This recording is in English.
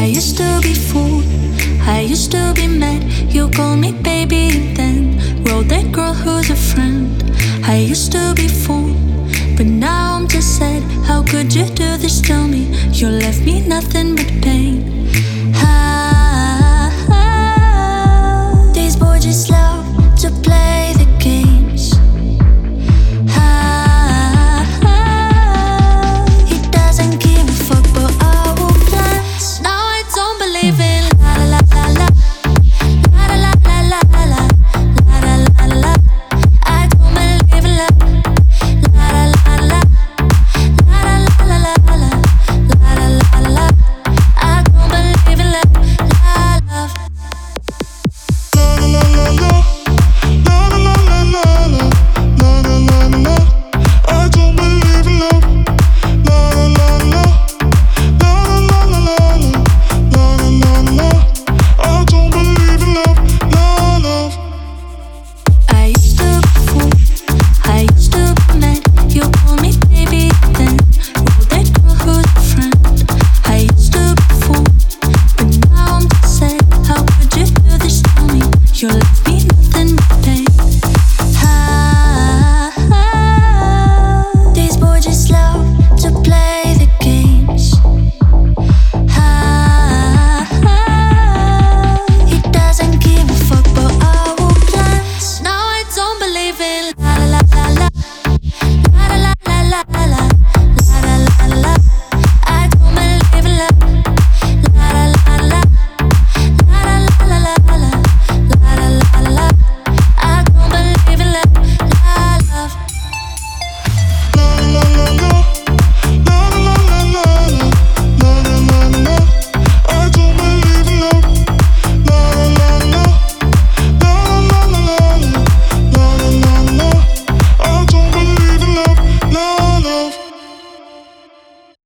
used to be fooled, I used to be mad. You called me baby and then wrote that girl who's a friend. I used to be fooled, but now I'm just sad. How could you do this to me? You left me nothing but pain.